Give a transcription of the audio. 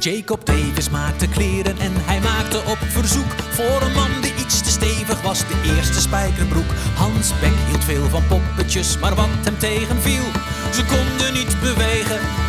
Jacob Davis maakte kleren en hij maakte op verzoek voor een man die iets te stevig was, de eerste spijkerbroek. Hans Beck hield veel van poppetjes, maar wat hem tegenviel, ze konden niet bewegen